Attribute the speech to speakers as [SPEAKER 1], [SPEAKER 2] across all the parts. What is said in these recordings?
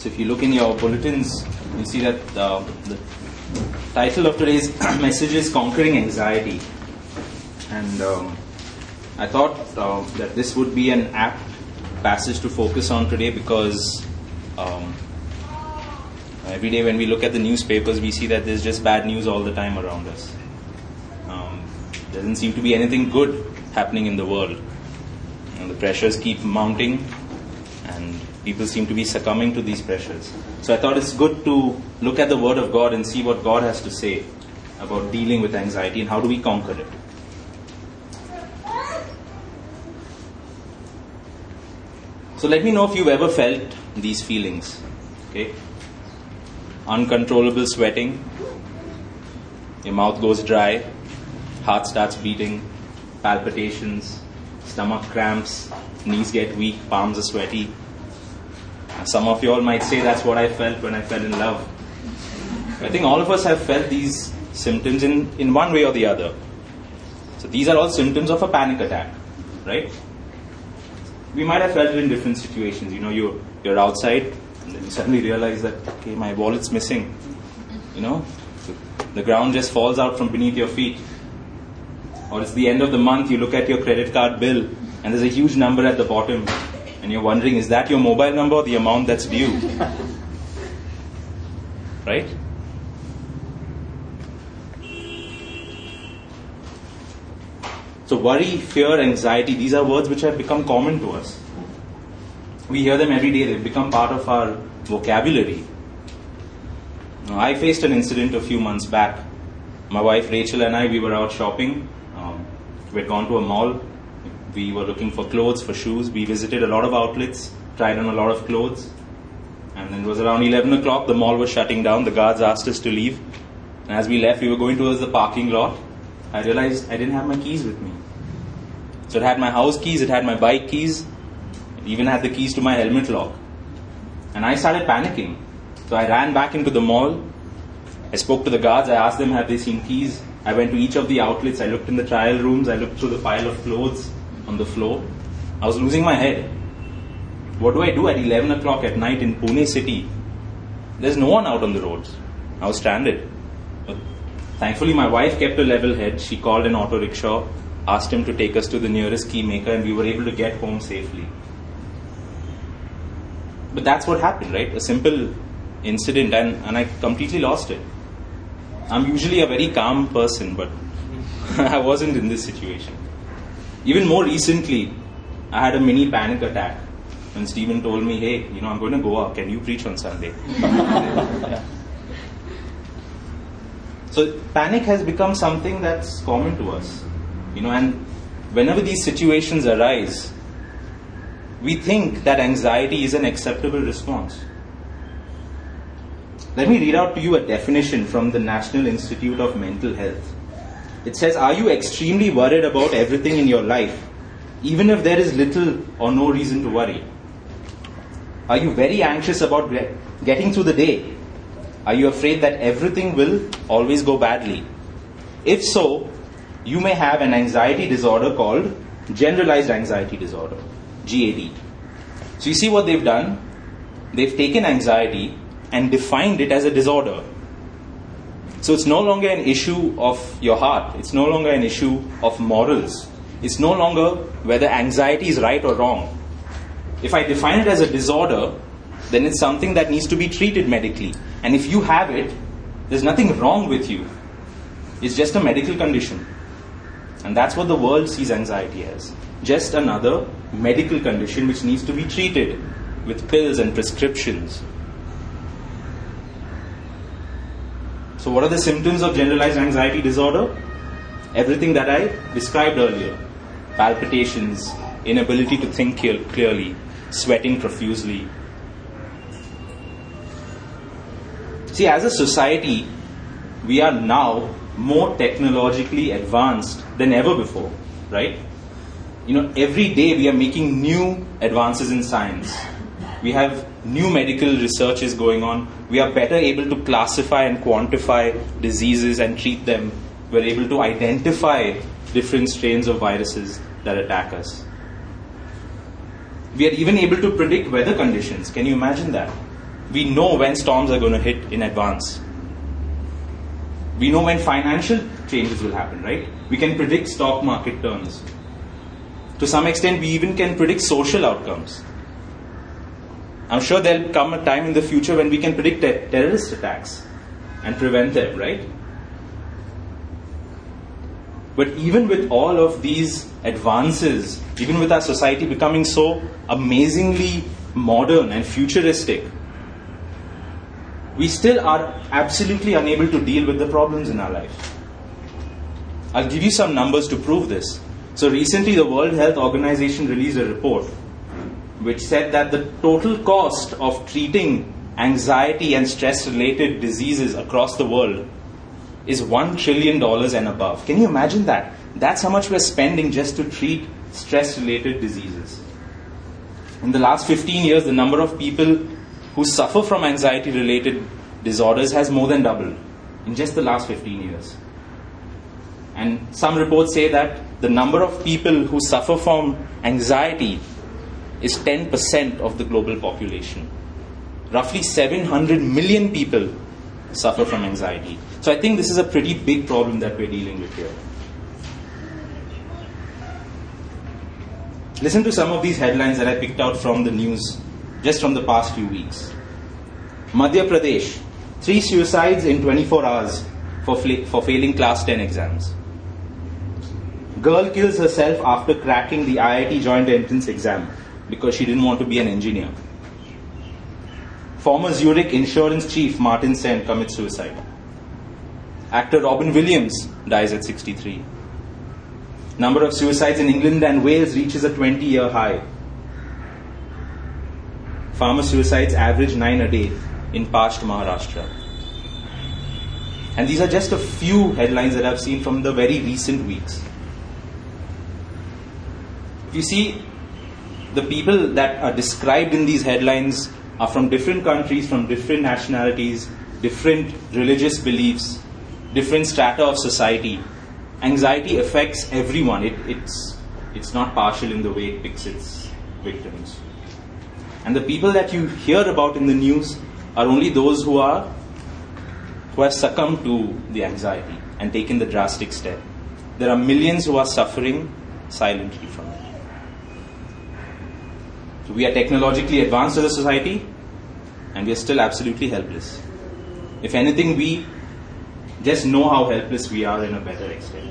[SPEAKER 1] So if you look in your bulletins, you'll see that the title of today's message is Conquering Anxiety. And I thought that this would be an apt passage to focus on today because every day when we look at the newspapers, we see that there's just bad news all the time around us. There doesn't seem to be anything good happening in the world. The pressures keep mounting and people seem to be succumbing to these pressures. So I thought it's good to look at the Word of God and see what God has to say about dealing with anxiety and how do we conquer it. So let me know if you've ever felt these feelings. Okay? Uncontrollable sweating, your mouth goes dry, heart starts beating, palpitations, stomach cramps, knees get weak, palms are sweaty. Some of you all might say that's what I felt when I fell in love. I think all of us have felt these symptoms in one way or the other. So these are all symptoms of a panic attack, right? We might have felt it in different situations. You know, you're outside and then you suddenly realize that, okay, my wallet's missing. You know, the ground just falls out from beneath your feet. Or it's the end of the month, you look at your credit card bill and there's a huge number at the bottom and you're wondering, is that your mobile number or the amount that's due? Right? So worry, fear, anxiety, these are words which have become common to us. We hear them every day, they've become part of our vocabulary. Now, I faced an incident a few months back. My wife Rachel and I, we were out shopping. We had gone to a mall. We were looking for clothes, for shoes. We visited a lot of outlets, tried on a lot of clothes. And then it was around 11 o'clock, the mall was shutting down. The guards asked us to leave. And as we left, we were going towards the parking lot. I realized I didn't have my keys with me. So it had my house keys, it had my bike keys, it even had the keys to my helmet lock. And I started panicking. So I ran back into the mall. I spoke to the guards, I asked them, have they seen keys? I went to each of the outlets, I looked in the trial rooms, I looked through the pile of clothes on the floor. I was losing my head. What do I do at 11 o'clock at night in Pune city? There's no one out on the roads. I was stranded. But thankfully my wife kept a level head. She called an auto rickshaw, asked him to take us to the nearest key maker, and we were able to get home safely. But that's what happened, right? A simple incident and I completely lost it. I'm usually a very calm person, but I wasn't in this situation. Even more recently, I had a mini panic attack when Stephen told me, hey, I'm going to Goa, can you preach on Sunday? Yeah. So panic has become something that's common to us. And whenever these situations arise, we think that anxiety is an acceptable response. Let me read out to you a definition from the National Institute of Mental Health. It says, are you extremely worried about everything in your life, even if there is little or no reason to worry? Are you very anxious about getting through the day? Are you afraid that everything will always go badly? If so, you may have an anxiety disorder called generalized anxiety disorder, GAD. So you see what they've done? They've taken anxiety and defined it as a disorder. So it's no longer an issue of your heart. It's no longer an issue of morals. It's no longer whether anxiety is right or wrong. If I define it as a disorder, then it's something that needs to be treated medically. And if you have it, there's nothing wrong with you. It's just a medical condition. And that's what the world sees anxiety as. Just another medical condition which needs to be treated with pills and prescriptions. So what are the symptoms of generalized anxiety disorder? Everything that I described earlier. Palpitations, inability to think clearly, sweating profusely. See, as a society, we are now more technologically advanced than ever before, right? Every day we are making new advances in science. We have new medical researches going on. We are better able to classify and quantify diseases and treat them. We're able to identify different strains of viruses that attack us. We are even able to predict weather conditions. Can you imagine that? We know when storms are going to hit in advance. We know when financial changes will happen, right? We can predict stock market turns. To some extent, we even can predict social outcomes. I'm sure there'll come a time in the future when we can predict terrorist attacks and prevent them, right? But even with all of these advances, even with our society becoming so amazingly modern and futuristic, we still are absolutely unable to deal with the problems in our life. I'll give you some numbers to prove this. So recently the World Health Organization released a report which said that the total cost of treating anxiety and stress-related diseases across the world is $1 trillion and above. Can you imagine that? That's how much we're spending just to treat stress-related diseases. In the last 15 years, the number of people who suffer from anxiety-related disorders has more than doubled in just the last 15 years. And some reports say that the number of people who suffer from anxiety is 10% of the global population. Roughly 700 million people suffer from anxiety. So I think this is a pretty big problem that we're dealing with here. Listen to some of these headlines that I picked out from the news just from the past few weeks. Madhya Pradesh, 3 suicides in 24 hours for failing class 10 exams. Girl kills herself after cracking the IIT joint entrance exam because she didn't want to be an engineer. Former Zurich insurance chief Martin Sen commits suicide. Actor Robin Williams dies at 63. Number of suicides in England and Wales reaches a 20-year high. Farmer suicides average 9 a day in Past Maharashtra. And these are just a few headlines that I've seen from the very recent weeks. You see, the people that are described in these headlines are from different countries, from different nationalities, different religious beliefs, different strata of society. Anxiety affects everyone. It's not partial in the way it picks its victims. And the people that you hear about in the news are only those who have succumbed to the anxiety and taken the drastic step. There are millions who are suffering silently from it. So we are technologically advanced as a society, and we are still absolutely helpless. If anything, we just know how helpless we are in a better extent.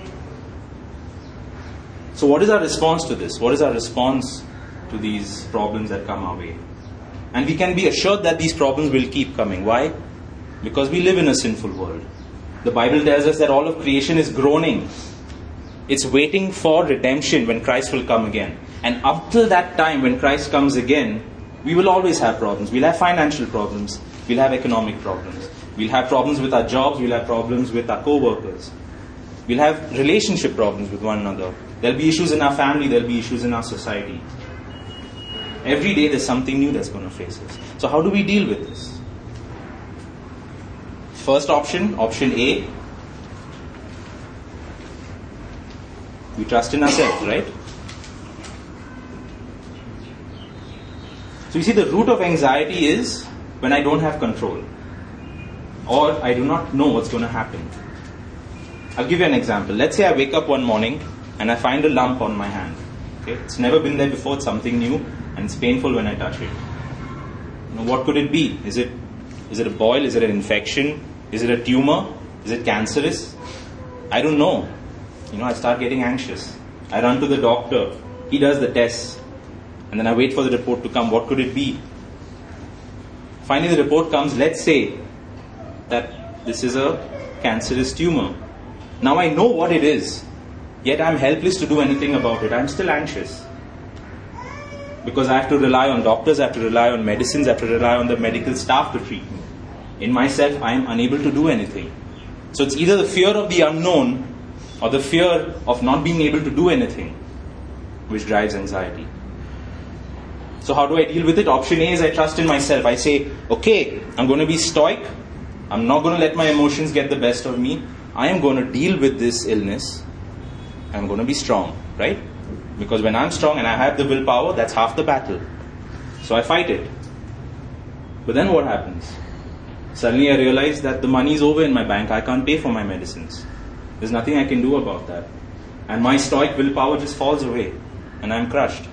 [SPEAKER 1] So what is our response to this? What is our response to these problems that come our way? And we can be assured that these problems will keep coming. Why? Because we live in a sinful world. The Bible tells us that all of creation is groaning. It's waiting for redemption when Christ will come again. And up till that time, when Christ comes again, we will always have problems. We'll have financial problems. We'll have economic problems. We'll have problems with our jobs. We'll have problems with our co-workers. We'll have relationship problems with one another. There'll be issues in our family. There'll be issues in our society. Every day there's something new that's going to face us. So how do we deal with this? First option A. We trust in ourselves, right? So you see, the root of anxiety is when I don't have control, or I do not know what's going to happen. I'll give you an example. Let's say I wake up one morning and I find a lump on my hand. Okay? It's never been there before, it's something new, and it's painful when I touch it. What could it be? Is it a boil? Is it an infection? Is it a tumor? Is it cancerous? I don't know. I start getting anxious. I run to the doctor. He does the tests. And then I wait for the report to come. What could it be? Finally the report comes. Let's say that this is a cancerous tumor. Now I know what it is. Yet I'm helpless to do anything about it. I'm still anxious. Because I have to rely on doctors, I have to rely on medicines, I have to rely on the medical staff to treat me. In myself, I am unable to do anything. So it's either the fear of the unknown or the fear of not being able to do anything which drives anxiety. So how do I deal with it? Option A is I trust in myself. I say, okay, I'm going to be stoic. I'm not going to let my emotions get the best of me. I am going to deal with this illness. I'm going to be strong, right? Because when I'm strong and I have the willpower, that's half the battle. So I fight it. But then what happens? Suddenly I realize that the money is over in my bank. I can't pay for my medicines. There's nothing I can do about that. And my stoic willpower just falls away. And I'm crushed.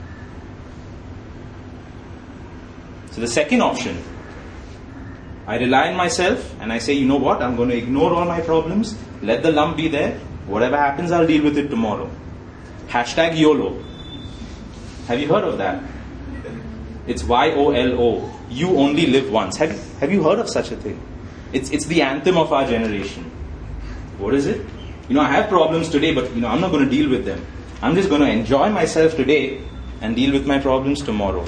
[SPEAKER 1] So the second option, I rely on myself and I say, you know what, I'm going to ignore all my problems. Let the lump be there. Whatever happens, I'll deal with it tomorrow. Hashtag YOLO. Have you heard of that? It's YOLO. You only live once. Have you heard of such a thing? It's the anthem of our generation. What is it? I have problems today, but I'm not going to deal with them. I'm just going to enjoy myself today and deal with my problems tomorrow.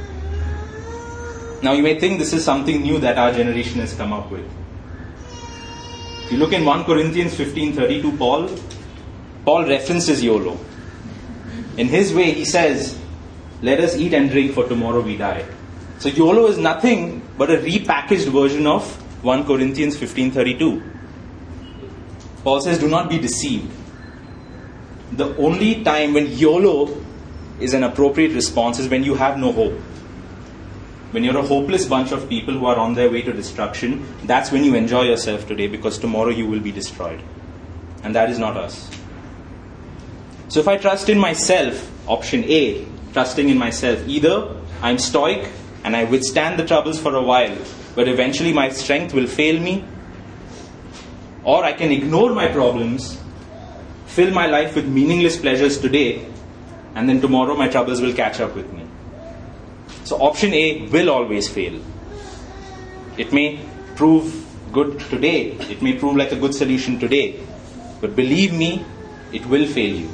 [SPEAKER 1] Now you may think this is something new that our generation has come up with. If you look in 1 Corinthians 15:32, Paul references YOLO. In his way, he says, let us eat and drink, for tomorrow we die. So YOLO is nothing but a repackaged version of 1 Corinthians 15:32. Paul says, do not be deceived. The only time when YOLO is an appropriate response is when you have no hope. When you're a hopeless bunch of people who are on their way to destruction, that's when you enjoy yourself today, because tomorrow you will be destroyed. And that is not us. So if I trust in myself, option A, trusting in myself, either I'm stoic and I withstand the troubles for a while, but eventually my strength will fail me, or I can ignore my problems, fill my life with meaningless pleasures today, and then tomorrow my troubles will catch up with me. So option A will always fail. It may prove good today. It may prove like a good solution today. But believe me, it will fail you.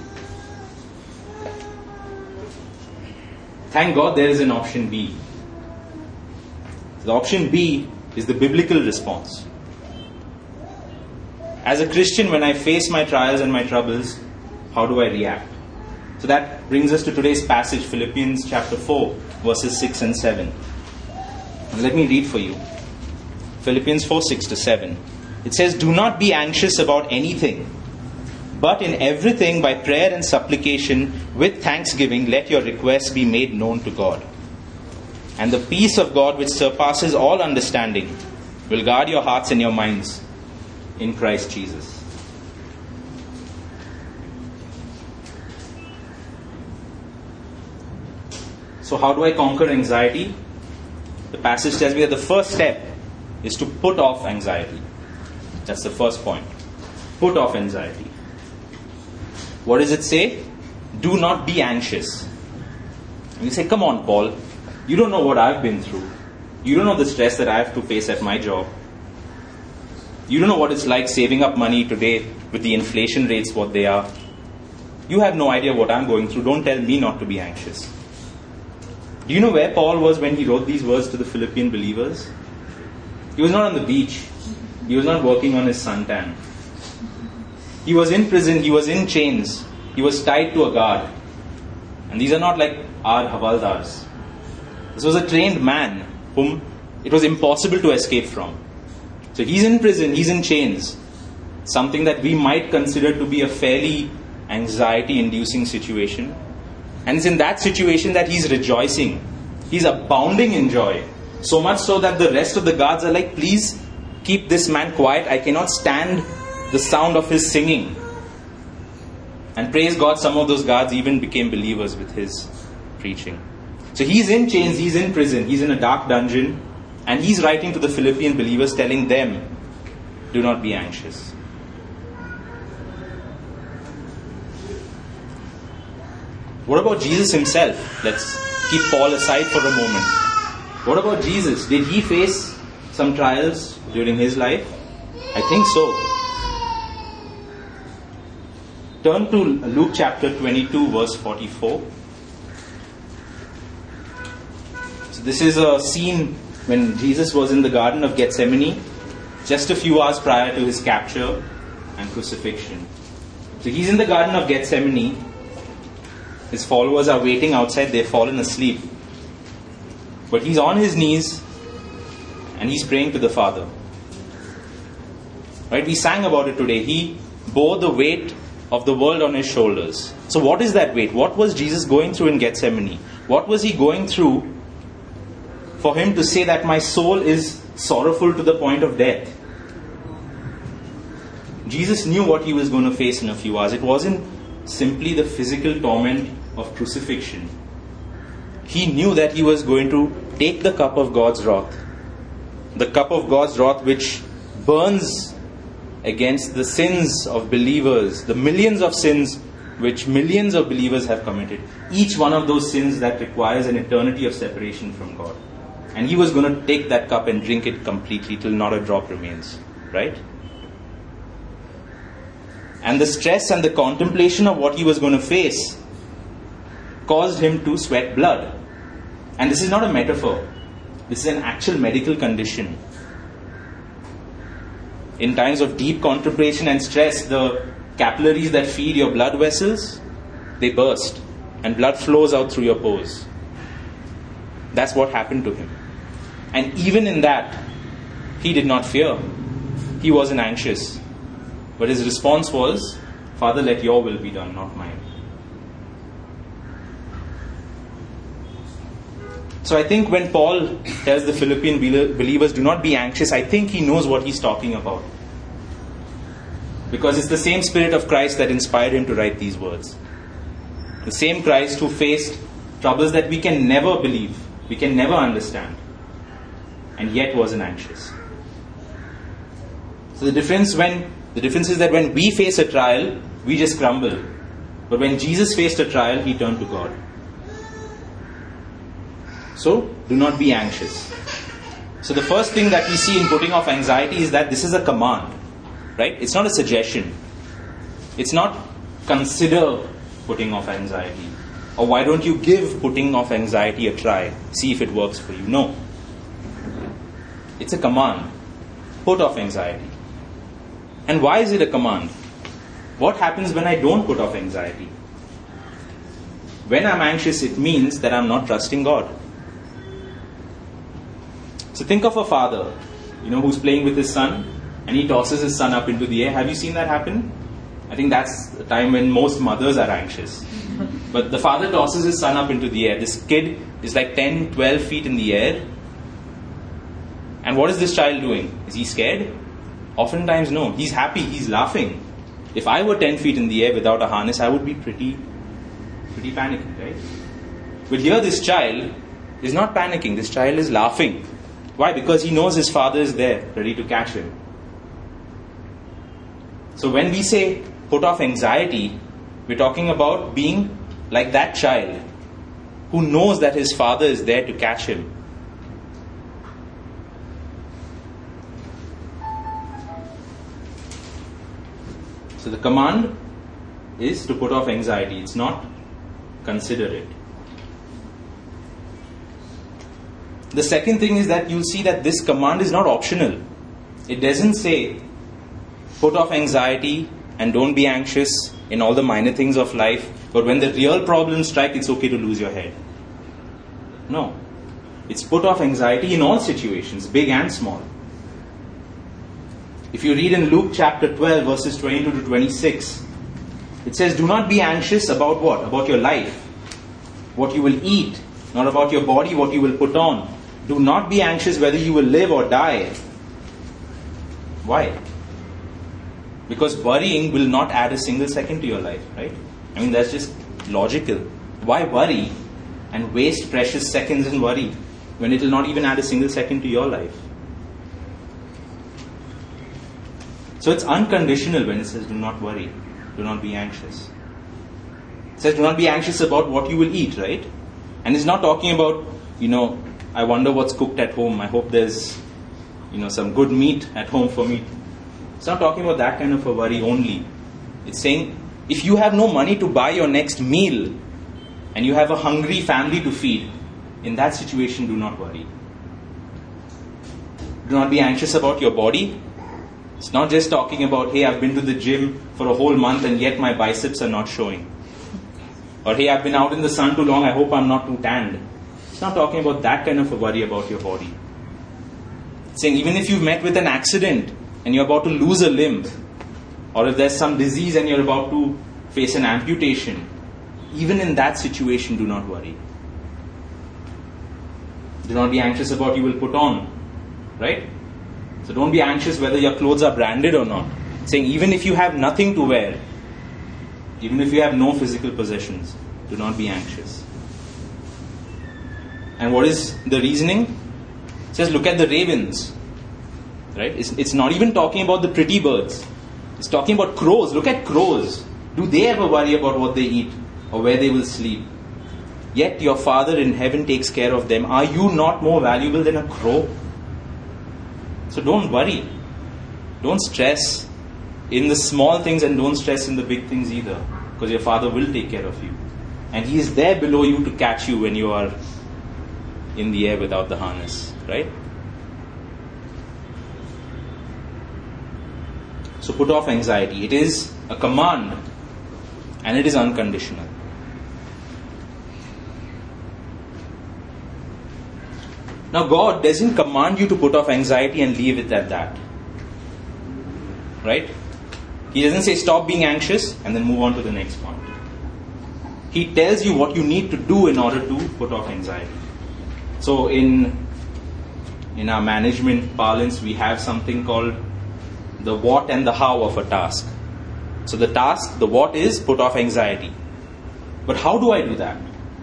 [SPEAKER 1] Thank God there is an option B. The option B is the biblical response. As a Christian, when I face my trials and my troubles, how do I react? So that brings us to today's passage, Philippians chapter 4, verses 6 and 7. And let me read for you. Philippians 4, 6 to 7. It says, do not be anxious about anything, but in everything by prayer and supplication with thanksgiving let your requests be made known to God. And the peace of God, which surpasses all understanding, will guard your hearts and your minds in Christ Jesus. So how do I conquer anxiety? The passage tells me that the first step is to put off anxiety. That's the first point. Put off anxiety. What does it say? Do not be anxious. And you say, come on, Paul. You don't know what I've been through. You don't know the stress that I have to face at my job. You don't know what it's like saving up money today with the inflation rates what they are. You have no idea what I'm going through. Don't tell me not to be anxious. Do you know where Paul was when he wrote these words to the Philippian believers? He was not on the beach. He was not working on his suntan. He was in prison. He was in chains. He was tied to a guard. And these are not like our havaldars. This was a trained man whom it was impossible to escape from. So he's in prison. He's in chains. Something that we might consider to be a fairly anxiety-inducing situation. And it's in that situation that he's rejoicing. He's abounding in joy. So much so that the rest of the guards are like, please keep this man quiet. I cannot stand the sound of his singing. And praise God, some of those guards even became believers with his preaching. So he's in chains, he's in prison, he's in a dark dungeon. And he's writing to the Philippian believers telling them, do not be anxious. What about Jesus himself? Let's keep Paul aside for a moment. What about Jesus? Did he face some trials during his life? I think so. Turn to Luke chapter 22, verse 44. So this is a scene when Jesus was in the Garden of Gethsemane, just a few hours prior to his capture and crucifixion. So he's in the Garden of Gethsemane. His followers are waiting outside. They've fallen asleep. But he's on his knees and he's praying to the Father. Right? We sang about it today. He bore the weight of the world on his shoulders. So what is that weight? What was Jesus going through in Gethsemane? What was he going through for him to say that my soul is sorrowful to the point of death. Jesus knew what he was going to face in a few hours. It wasn't simply the physical torment of crucifixion. He knew that he was going to take the cup of God's wrath. The cup of God's wrath which burns against the sins of believers, the millions of sins which millions of believers have committed. Each one of those sins that requires an eternity of separation from God. And he was going to take that cup and drink it completely till not a drop remains. Right? And the stress and the contemplation of what he was going to face caused him to sweat blood. And this is not a metaphor. This is an actual medical condition. In times of deep contemplation and stress, the capillaries that feed your blood vessels, they burst. And blood flows out through your pores. That's what happened to him. And even in that, he did not fear. He wasn't anxious. But his response was, Father, let your will be done, not mine. So I think when Paul tells the Philippian believers, do not be anxious, I think he knows what he's talking about. Because it's the same Spirit of Christ that inspired him to write these words. The same Christ who faced troubles that we can never believe, we can never understand, and yet wasn't anxious. So the difference is that when we face a trial, we just crumble. But when Jesus faced a trial, he turned to God. So, do not be anxious. So the first thing that we see in putting off anxiety is that this is a command. Right? It's not a suggestion. It's not consider putting off anxiety. Or why don't you give putting off anxiety a try? See if it works for you. No. It's a command. Put off anxiety. And why is it a command? What happens when I don't put off anxiety? When I'm anxious, it means that I'm not trusting God. So think of a father, who's playing with his son, and he tosses his son up into the air. Have you seen that happen? I think that's the time when most mothers are anxious. But the father tosses his son up into the air. This kid is like 10, 12 feet in the air. And what is this child doing? Is he scared? Oftentimes no. He's happy. He's laughing. If I were 10 feet in the air without a harness, I would be pretty panicking, right? But here this child is not panicking. This child is laughing. Why? Because he knows his father is there, ready to catch him. So when we say put off anxiety, we're talking about being like that child who knows that his father is there to catch him. So the command is to put off anxiety. It's not consider it. The second thing is that you'll see that this command is not optional. It doesn't say put off anxiety and don't be anxious in all the minor things of life, but when the real problems strike, it's okay to lose your head. No. It's put off anxiety in all situations, big and small. If you read in Luke chapter 12, verses 22 to 26, it says, do not be anxious about what? About your life, what you will eat, not about your body, what you will put on. Do not be anxious whether you will live or die. Why? Because worrying will not add a single second to your life, right? I mean, that's just logical. Why worry and waste precious seconds in worry when it will not even add a single second to your life? So it's unconditional when it says do not worry, do not be anxious. It says do not be anxious about what you will eat, right? And it's not talking about, I wonder what's cooked at home. I hope there's, some good meat at home for me. It's not talking about that kind of a worry only. It's saying, if you have no money to buy your next meal and you have a hungry family to feed, in that situation, do not worry. Do not be anxious about your body. It's not just talking about, hey, I've been to the gym for a whole month and yet my biceps are not showing. Or, hey, I've been out in the sun too long, I hope I'm not too tanned. It's not talking about that kind of a worry about your body. It's saying even if you've met with an accident and you're about to lose a limb, or if there's some disease and you're about to face an amputation, even in that situation, do not worry. Do not be anxious about what you will put on. Right? So don't be anxious whether your clothes are branded or not. Saying even if you have nothing to wear, even if you have no physical possessions, do not be anxious. And what is the reasoning? It says look at the ravens. Right? It's not even talking about the pretty birds. It's talking about crows. Look at crows. Do they ever worry about what they eat or where they will sleep? Yet your Father in heaven takes care of them. Are you not more valuable than a crow? So don't worry. Don't stress in the small things and don't stress in the big things either. Because your Father will take care of you. And He is there below you to catch you when you are in the air without the harness. Right? So put off anxiety. It is a command and it is unconditional. Now God doesn't command you to put off anxiety and leave it at that. Right? He doesn't say stop being anxious and then move on to the next point. He tells you what you need to do in order to put off anxiety. So in our management parlance, we have something called the what and the how of a task. So the task, the what is put off anxiety. But how do I do that?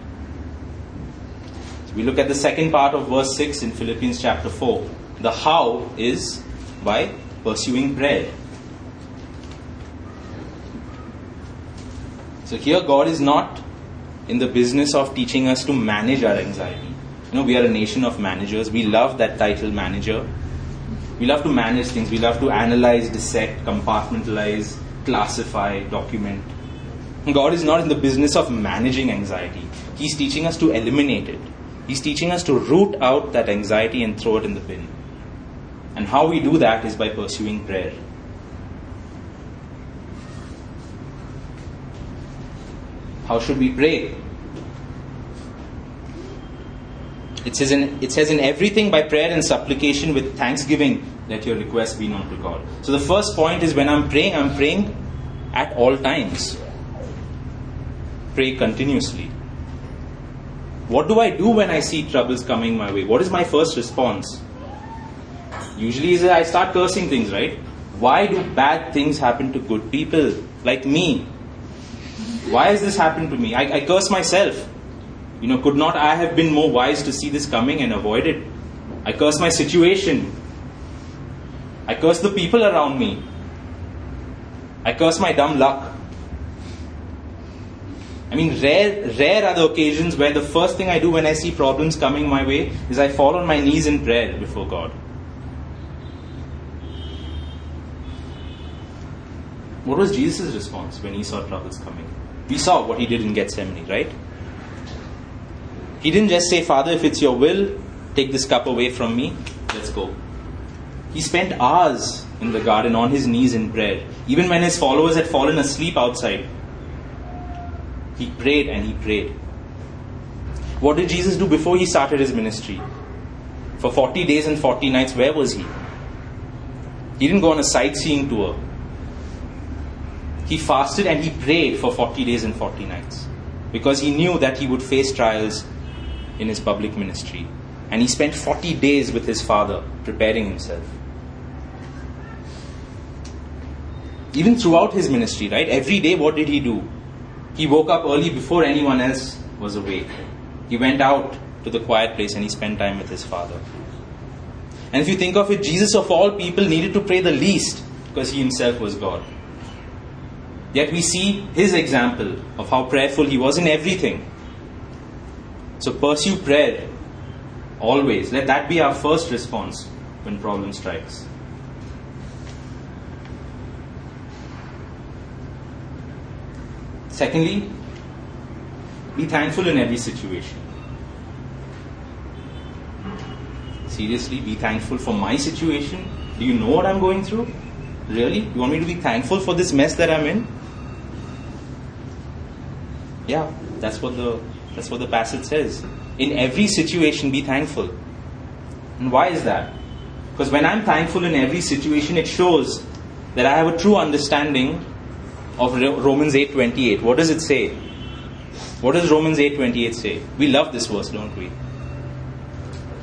[SPEAKER 1] So we look at the second part of verse 6 in Philippians chapter 4. The how is by pursuing prayer. So here God is not in the business of teaching us to manage our anxiety. We are a nation of managers. We love that title, manager. We love to manage things. We love to analyze, dissect, compartmentalize, classify, document. God is not in the business of managing anxiety. He's teaching us to eliminate it. He's teaching us to root out that anxiety and throw it in the bin. And how we do that is by pursuing prayer. How should we pray? It says in everything by prayer and supplication with thanksgiving let your requests be known to God. So the first point is when I'm praying at all times. Pray continuously. What do I do when I see troubles coming my way? What is my first response? Usually I start cursing things, right? Why do bad things happen to good people like me? Why has this happened to me? I curse myself. Could not I have been more wise to see this coming and avoid it? I curse my situation. I curse the people around me. I curse my dumb luck. Rare are the occasions where the first thing I do when I see problems coming my way is I fall on my knees in prayer before God. What was Jesus' response when he saw troubles coming? We saw what he did in Gethsemane, right? He didn't just say, Father, if it's your will, take this cup away from me. Let's go. He spent hours in the garden on his knees in prayer. Even when his followers had fallen asleep outside, he prayed and he prayed. What did Jesus do before he started his ministry? For 40 days and 40 nights, where was he? He didn't go on a sightseeing tour. He fasted and he prayed for 40 days and 40 nights. Because he knew that he would face trials in his public ministry. And he spent 40 days with his Father preparing himself. Even throughout his ministry, right? Every day, what did he do? He woke up early before anyone else was awake. He went out to the quiet place and he spent time with his Father. And if you think of it, Jesus of all people needed to pray the least because he himself was God. Yet we see his example of how prayerful he was in everything. So pursue prayer always. Let that be our first response when problem strikes. Secondly, be thankful in every situation. Seriously, be thankful for my situation. Do you know what I'm going through? Really? You want me to be thankful for this mess that I'm in? Yeah, that's what the passage says. In every situation, be thankful. And why is that? Because when I'm thankful in every situation, it shows that I have a true understanding of Romans 8:28. What does it say? What does Romans 8:28 say? We love this verse, don't we?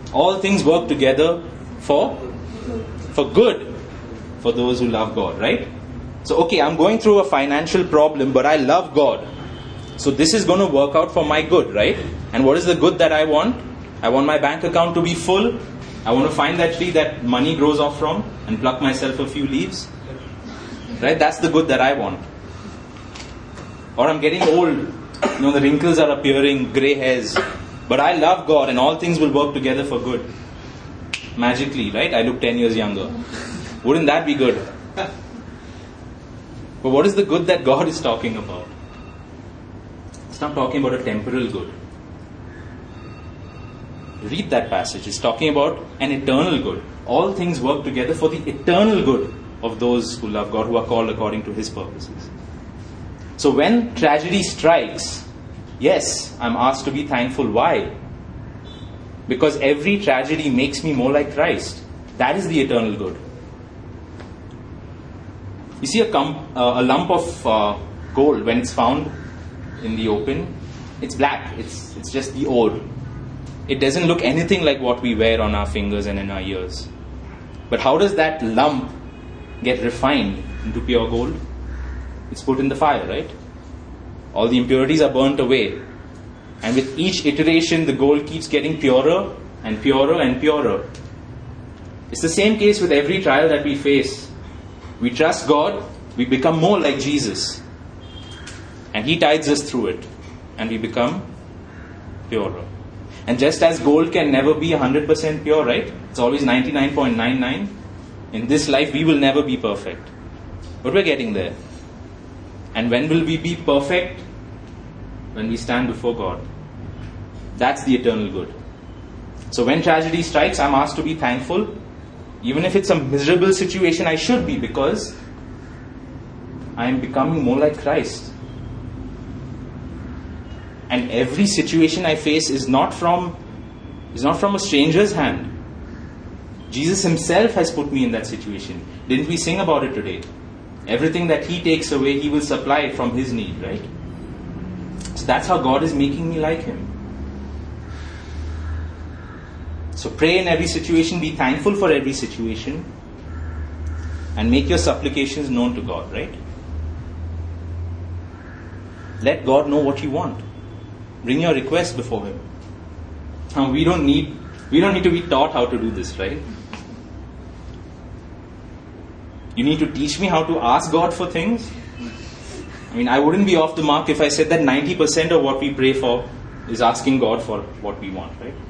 [SPEAKER 1] All things work together for good for those who love God, right? So, okay, I'm going through a financial problem, but I love God. So this is going to work out for my good, right? And what is the good that I want? I want my bank account to be full. I want to find that tree that money grows off from and pluck myself a few leaves. Right? That's the good that I want. Or I'm getting old. The wrinkles are appearing, grey hairs. But I love God and all things will work together for good. Magically, right? I look 10 years younger. Wouldn't that be good? But what is the good that God is talking about? It's not talking about a temporal good. Read that passage. It's talking about an eternal good. All things work together for the eternal good of those who love God, who are called according to His purposes. So when tragedy strikes, yes, I'm asked to be thankful. Why? Because every tragedy makes me more like Christ. That is the eternal good. You see a lump of gold, when it's found in the open, it's black. It's just the ore. It doesn't look anything like what we wear on our fingers and in our ears. But how does that lump get refined into pure gold? It's put in the fire, right? All the impurities are burnt away. And with each iteration, the gold keeps getting purer and purer and purer. It's the same case with every trial that we face. We trust God, we become more like Jesus. And He tides us through it. And we become purer. And just as gold can never be 100% pure, right? It's always 99.99. In this life, we will never be perfect. But we're getting there. And when will we be perfect? When we stand before God. That's the eternal good. So when tragedy strikes, I'm asked to be thankful. Even if it's a miserable situation, I should be, because I am becoming more like Christ. And every situation I face is not from a stranger's hand. Jesus Himself has put me in that situation. Didn't we sing about it today? Everything that He takes away, He will supply it from His need, right? So that's how God is making me like Him. So pray in every situation, be thankful for every situation, and make your supplications known to God, right? Let God know what you want. Bring your request before Him. Now, we don't need to be taught how to do this, right? You need to teach me how to ask God for things. I mean, I wouldn't be off the mark if I said that 90% of what we pray for is asking God for what we want, right?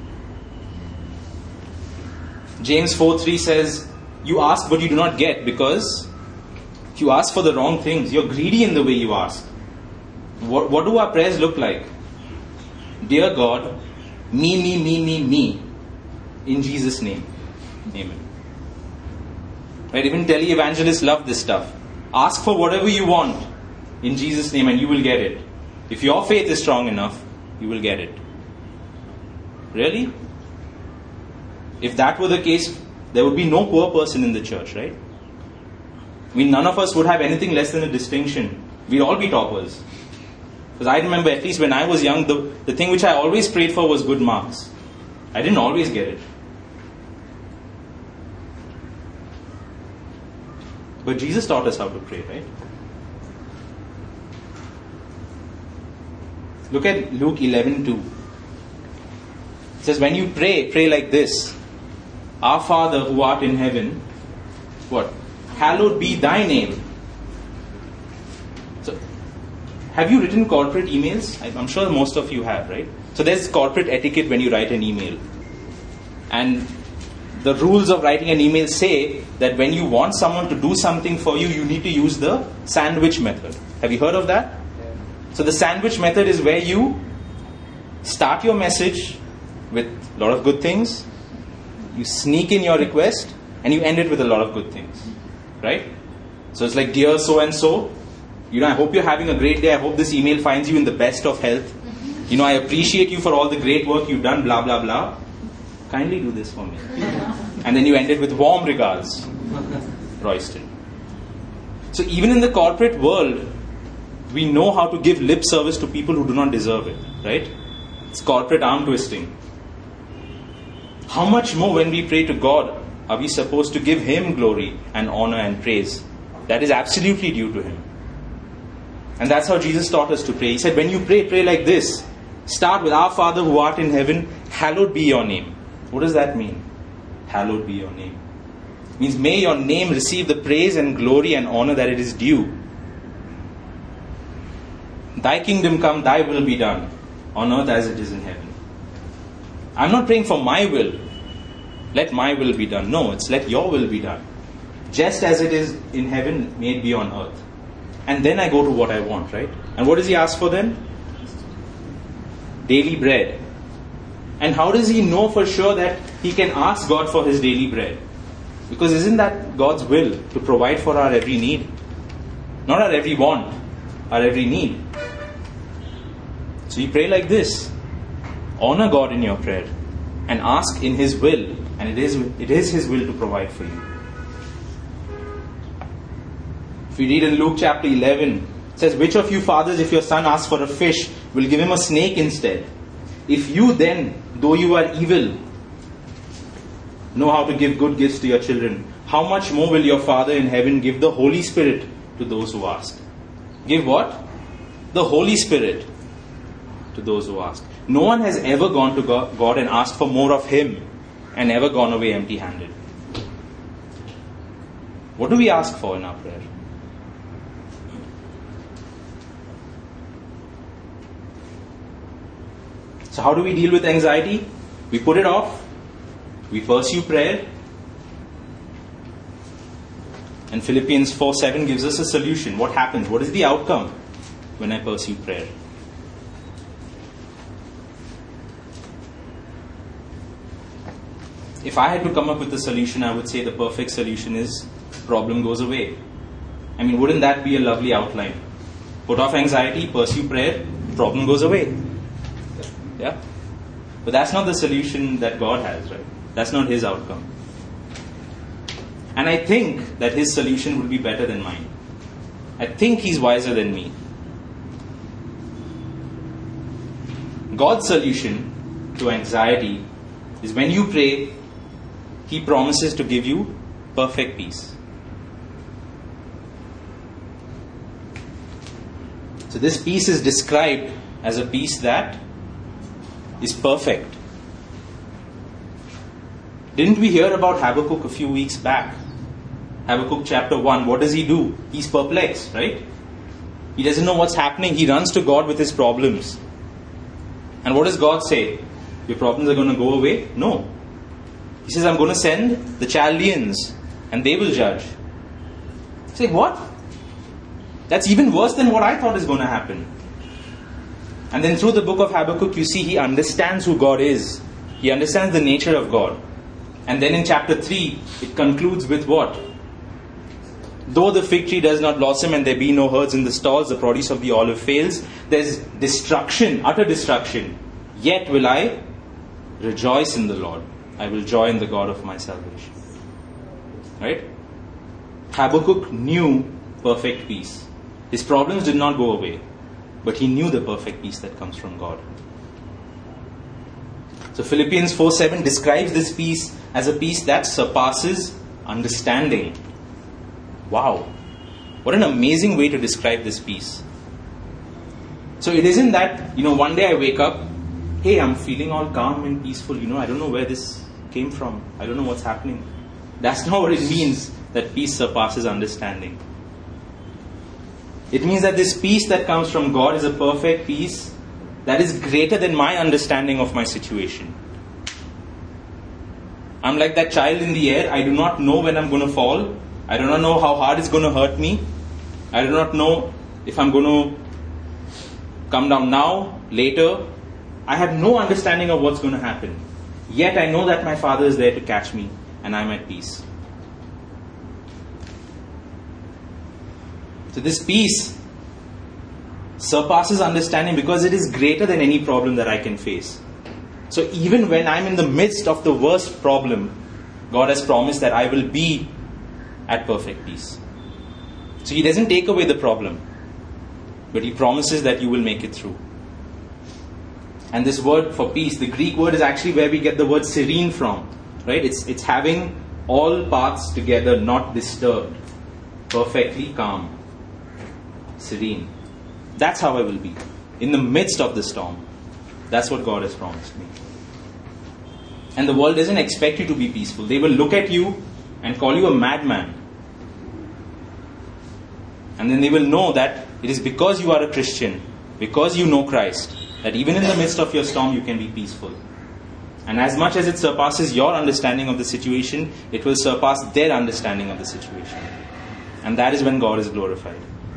[SPEAKER 1] James 4:3 says, you ask but you do not get, because you ask for the wrong things. You're greedy in the way you ask. What do our prayers look like? Dear God, me, in Jesus' name. Amen. Right? Even televangelists love this stuff. Ask for whatever you want in Jesus' name and you will get it. If your faith is strong enough, you will get it. Really? If that were the case, there would be no poor person in the church, right? I mean, none of us would have anything less than a distinction. We'd all be toppers. Because I remember, at least when I was young, the thing which I always prayed for was good marks. I didn't always get it. But Jesus taught us how to pray, right? Look at Luke 11:2. It says, when you pray like this. Our Father who art in heaven, what? Hallowed be thy name. So, have you written corporate emails? I'm sure most of you have, right? So there's corporate etiquette when you write an email. And the rules of writing an email say that when you want someone to do something for you, you need to use the sandwich method. Have you heard of that? Yeah. So the sandwich method is where you start your message with a lot of good things. You sneak in your request and you end it with a lot of good things. Right? So it's like, dear so-and-so, I hope you're having a great day. I hope this email finds you in the best of health. I appreciate you for all the great work you've done, blah, blah, blah. Kindly do this for me. And then you end it with warm regards, Royston. So even in the corporate world, we know how to give lip service to people who do not deserve it. Right? It's corporate arm twisting. How much more when we pray to God are we supposed to give Him glory and honor and praise? That is absolutely due to Him. And that's how Jesus taught us to pray. He said, when you pray, pray like this. Start with, Our Father who art in heaven, hallowed be your name. What does that mean? Hallowed be your name. It means may your name receive the praise and glory and honor that it is due. Thy kingdom come, thy will be done, on earth as it is in heaven. I'm not praying for my will. Let my will be done. No, it's let your will be done. Just as it is in heaven, may it be on earth. And then I go to what I want, right? And what does He ask for then? Daily bread. And how does He know for sure that He can ask God for His daily bread? Because isn't that God's will to provide for our every need? Not our every want, our every need. So you pray like this. Honor God in your prayer and ask in His will. And it is His will to provide for you. If we read in Luke chapter 11, it says, which of you fathers, if your son asks for a fish, will give him a snake instead? If you then, though you are evil, know how to give good gifts to your children, how much more will your Father in heaven give the Holy Spirit to those who ask? Give what? The Holy Spirit to those who ask. No one has ever gone to God and asked for more of Him and ever gone away empty-handed. What do we ask for in our prayer? So how do we deal with anxiety? We put it off. We pursue prayer. And Philippians 4:7 gives us a solution. What happens? What is the outcome when I pursue prayer? If I had to come up with a solution, I would say the perfect solution is problem goes away. I mean, wouldn't that be a lovely outline? Put off anxiety, pursue prayer, problem goes away. Yeah? But that's not the solution that God has, right? That's not His outcome. And I think that His solution would be better than mine. I think He's wiser than me. God's solution to anxiety is when you pray, He promises to give you perfect peace. So this peace is described as a peace that is perfect. Didn't we hear about Habakkuk a few weeks back? Habakkuk chapter 1, what does he do? He's perplexed, right? He doesn't know what's happening. He runs to God with his problems. And what does God say? Your problems are going to go away? No. He says, I'm going to send the Chaldeans and they will judge. Say, what? That's even worse than what I thought is going to happen. And then through the book of Habakkuk, you see he understands who God is. He understands the nature of God. And then in chapter 3, it concludes with what? Though the fig tree does not blossom and there be no herds in the stalls, the produce of the olive fails, there's destruction, utter destruction. Yet will I rejoice in the Lord. I will joy in the God of my salvation. Right? Habakkuk knew perfect peace. His problems did not go away, but he knew the perfect peace that comes from God. So Philippians 4:7 describes this peace as a peace that surpasses understanding. Wow. What an amazing way to describe this peace. So it isn't that, one day I wake up, hey, I'm feeling all calm and peaceful, I don't know where this came from. I don't know what's happening. That's not what it means that peace surpasses understanding. It means that this peace that comes from God is a perfect peace that is greater than my understanding of my situation. I'm like that child in the air. I do not know when I'm going to fall. I do not know how hard it's going to hurt me. I do not know if I'm going to come down now, later. I have no understanding of what's going to happen. Yet I know that my Father is there to catch me and I'm at peace. So this peace surpasses understanding because it is greater than any problem that I can face. So even when I'm in the midst of the worst problem, God has promised that I will be at perfect peace. So He doesn't take away the problem, but He promises that you will make it through. And this word for peace, the Greek word is actually where we get the word serene from. Right? It's having all parts together, not disturbed. Perfectly calm. Serene. That's how I will be. In the midst of the storm. That's what God has promised me. And the world doesn't expect you to be peaceful. They will look at you and call you a madman. And then they will know that it is because you are a Christian, because you know Christ, that even in the midst of your storm you can be peaceful. And as much as it surpasses your understanding of the situation, it will surpass their understanding of the situation. And that is when God is glorified.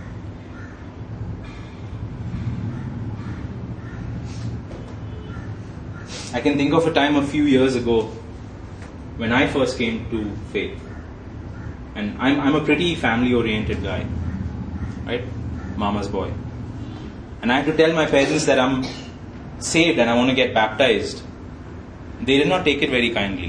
[SPEAKER 1] I can think of a time a few years ago when I first came to faith. And I'm a pretty family-oriented guy. Right? Mama's boy. And I had to tell my parents that I'm saved and I want to get baptized. They did not take it very kindly.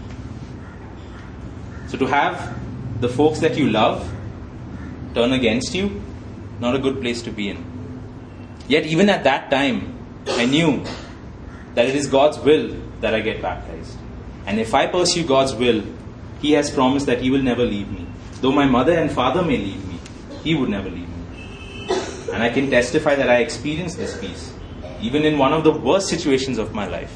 [SPEAKER 1] So to have the folks that you love turn against you, not a good place to be in. Yet even at that time, I knew that it is God's will that I get baptized. And if I pursue God's will, He has promised that He will never leave me. Though my mother and father may leave me, He would never leave me. And I can testify that I experienced this peace, even in one of the worst situations of my life.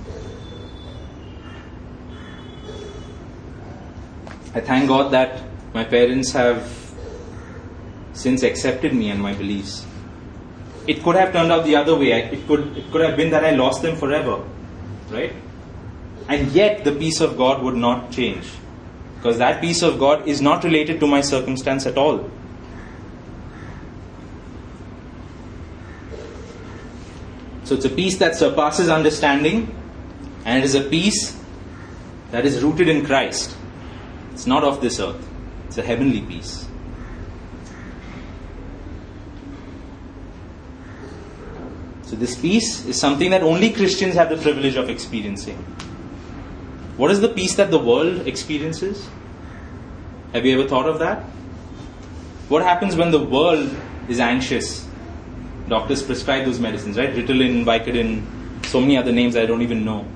[SPEAKER 1] I thank God that my parents have since accepted me and my beliefs. It could have turned out the other way. It could have been that I lost them forever. Right? And yet the peace of God would not change. Because that peace of God is not related to my circumstance at all. So it's a peace that surpasses understanding, and it is a peace that is rooted in Christ. It's not of this earth. It's a heavenly peace. So this peace is something that only Christians have the privilege of experiencing. What is the peace that the world experiences? Have you ever thought of that? What happens when the world is anxious? Doctors prescribe those medicines, right? Ritalin, Vicodin, so many other names I don't even know.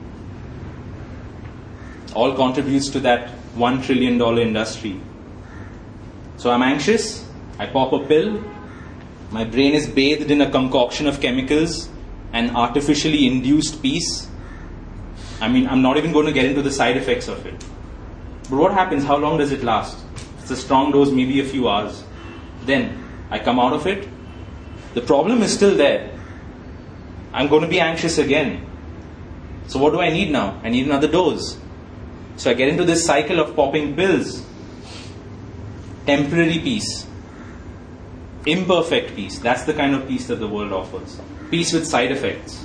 [SPEAKER 1] All contributes to that $1 trillion industry. So I'm anxious, I pop a pill, my brain is bathed in a concoction of chemicals and artificially induced peace. I mean, I'm not even going to get into the side effects of it. But what happens? How long does it last? It's a strong dose, maybe a few hours. Then I come out of it. The problem is still there. I'm going to be anxious again. So what do I need now? I need another dose. So I get into this cycle of popping pills. Temporary peace. Imperfect peace. That's the kind of peace that the world offers. Peace with side effects.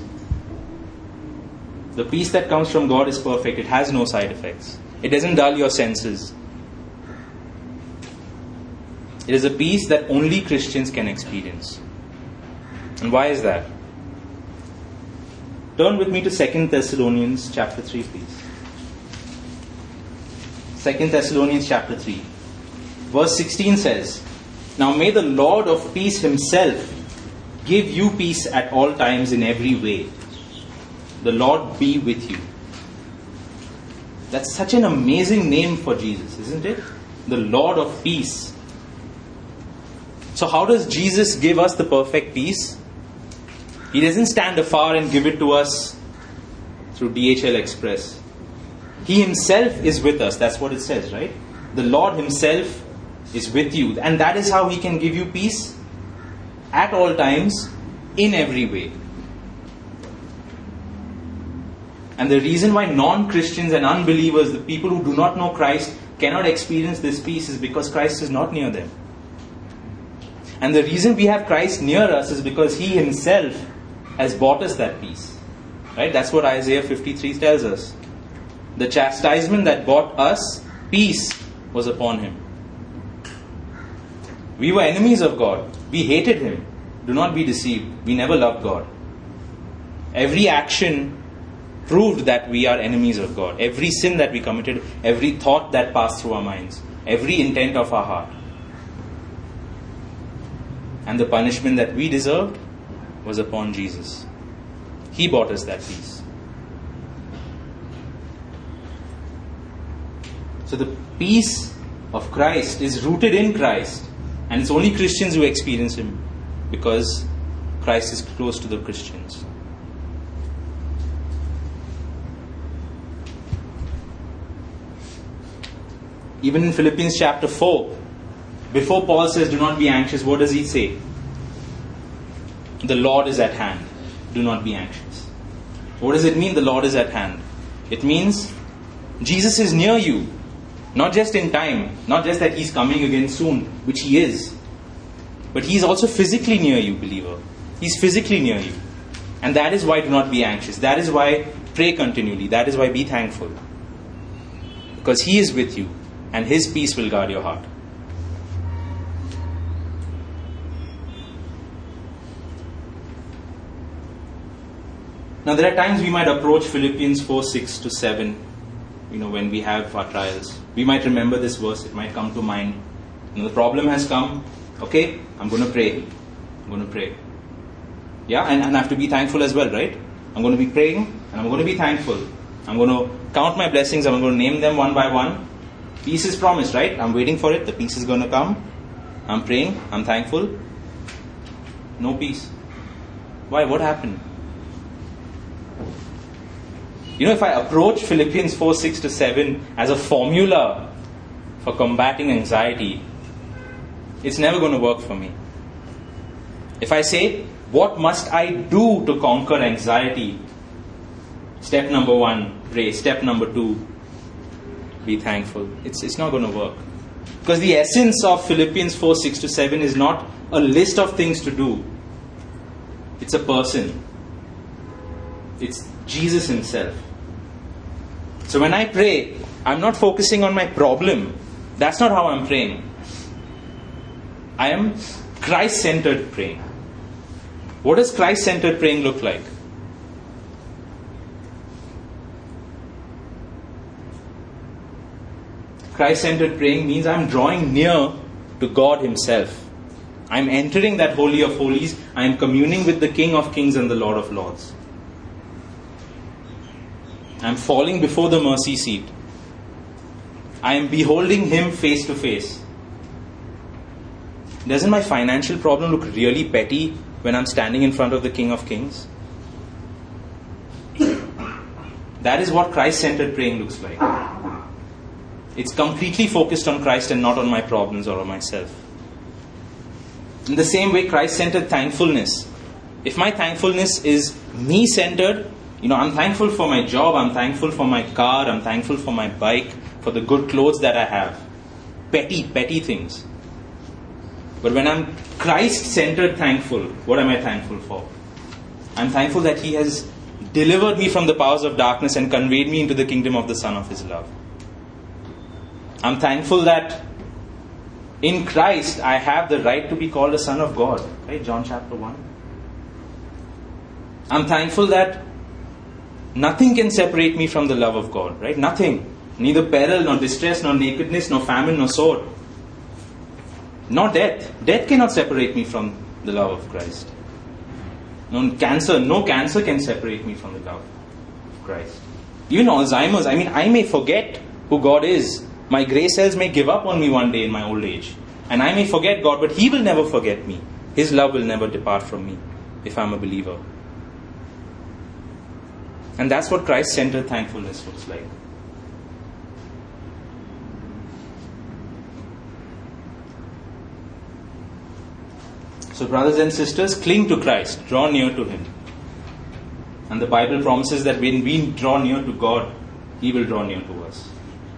[SPEAKER 1] The peace that comes from God is perfect. It has no side effects. It doesn't dull your senses. It is a peace that only Christians can experience. And why is that? Turn with me to 2 Thessalonians chapter 3, please. 2 Thessalonians chapter 3. Verse 16 says, "Now may the Lord of peace Himself give you peace at all times in every way. The Lord be with you." That's such an amazing name for Jesus, isn't it? The Lord of peace. So how does Jesus give us the perfect peace? He doesn't stand afar and give it to us through DHL Express. He Himself is with us. That's what it says, right? The Lord Himself is with you. And that is how He can give you peace at all times, in every way. And the reason why non-Christians and unbelievers, the people who do not know Christ, cannot experience this peace is because Christ is not near them. And the reason we have Christ near us is because He Himself has bought us that peace. Right? That's what Isaiah 53 tells us. The chastisement that bought us peace was upon Him. We were enemies of God. We hated Him. Do not be deceived. We never loved God. Every action proved that we are enemies of God. Every sin that we committed, every thought that passed through our minds, every intent of our heart. And the punishment that we deserved was upon Jesus. He bought us that peace. So the peace of Christ is rooted in Christ, and it's only Christians who experience Him, because Christ is close to the Christians. Even in Philippians chapter 4, before Paul says, do not be anxious, what does he say? The Lord is at hand. Do not be anxious. What does it mean, the Lord is at hand? It means Jesus is near you. Not just in time, not just that He's coming again soon, which He is. But He's also physically near you, believer. He's physically near you. And that is why do not be anxious. That is why pray continually. That is why be thankful. Because He is with you. And His peace will guard your heart. Now there are times we might approach Philippians 4, 6 to 7. When we have our trials. We might remember this verse. It might come to mind. The problem has come. Okay, I'm going to pray. I'm going to pray. Yeah, and I have to be thankful as well, right? I'm going to be praying and I'm going to be thankful. I'm going to count my blessings. I'm going to name them one by one. Peace is promised, right? I'm waiting for it. The peace is going to come. I'm praying. I'm thankful. No peace. Why? What happened? If I approach Philippians 4, 6 to 7 as a formula for combating anxiety, it's never going to work for me. If I say, what must I do to conquer anxiety? Step number 1, pray. Step number 2, be thankful. It's not going to work. Because the essence of Philippians 4, 6 to 7 is not a list of things to do. It's a person. It's Jesus Himself. So when I pray, I'm not focusing on my problem. That's not how I'm praying. I am Christ-centered praying. What does Christ-centered praying look like? Christ-centered praying means I'm drawing near to God Himself. I'm entering that Holy of Holies. I'm communing with the King of Kings and the Lord of Lords. I'm falling before the mercy seat. I am beholding Him face to face. Doesn't my financial problem look really petty when I'm standing in front of the King of Kings? That is what Christ-centered praying looks like. It's completely focused on Christ and not on my problems or on myself. In the same way, Christ-centered thankfulness. If my thankfulness is me-centered, I'm thankful for my job, I'm thankful for my car, I'm thankful for my bike, for the good clothes that I have. Petty things. But when I'm Christ-centered thankful, what am I thankful for? I'm thankful that He has delivered me from the powers of darkness and conveyed me into the kingdom of the Son of His love. I'm thankful that in Christ I have the right to be called a son of God. Right? John chapter 1. I'm thankful that nothing can separate me from the love of God. Right? Nothing. Neither peril, nor distress, nor nakedness, nor famine, nor sword. Nor death. Death cannot separate me from the love of Christ. No cancer can separate me from the love of Christ. Even Alzheimer's, I may forget who God is. My grey cells may give up on me one day in my old age. And I may forget God, but He will never forget me. His love will never depart from me if I'm a believer. And that's what Christ-centered thankfulness looks like. So brothers and sisters, cling to Christ. Draw near to Him. And the Bible promises that when we draw near to God, He will draw near to us.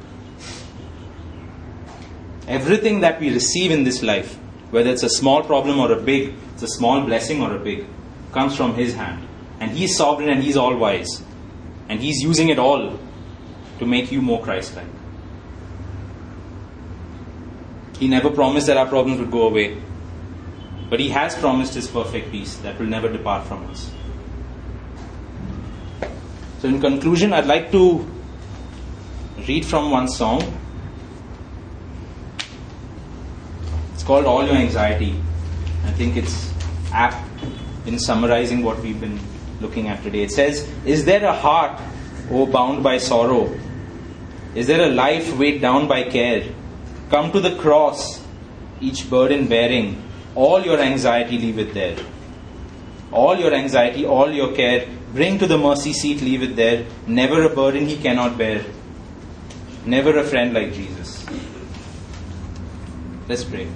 [SPEAKER 1] Everything that we receive in this life, whether it's a small problem or a big, it's a small blessing or a big, comes from His hand. And He's sovereign and He's all-wise. And He's using it all to make you more Christ-like. He never promised that our problems would go away. But He has promised His perfect peace that will never depart from us. So in conclusion, I'd like to read from one song. It's called All Your Anxiety. I think it's apt in summarizing what we've been looking at today. It says, is there a heart, O bound by sorrow? Is there a life weighed down by care? Come to the cross, each burden bearing. All your anxiety, leave it there. All your anxiety, all your care, bring to the mercy seat, leave it there. Never a burden he cannot bear. Never a friend like Jesus. Let's pray.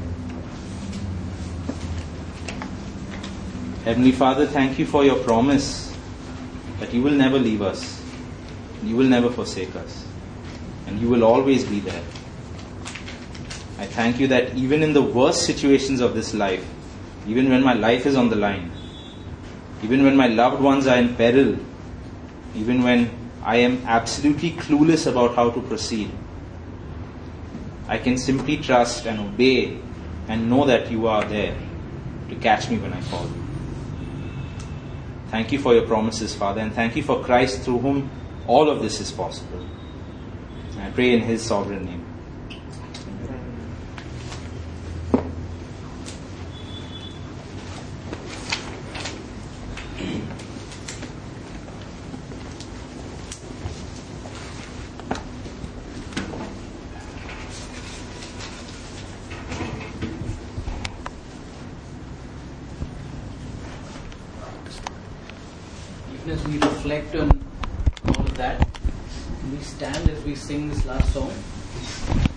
[SPEAKER 1] Heavenly Father, thank you for your promise that you will never leave us. You will never forsake us. And you will always be there. I thank you that even in the worst situations of this life, even when my life is on the line, even when my loved ones are in peril, even when I am absolutely clueless about how to proceed, I can simply trust and obey and know that you are there to catch me when I fall. Thank you for your promises, Father, and thank you for Christ through whom all of this is possible. I pray in His sovereign name.
[SPEAKER 2] As we reflect on all of that, we stand as we sing this last song.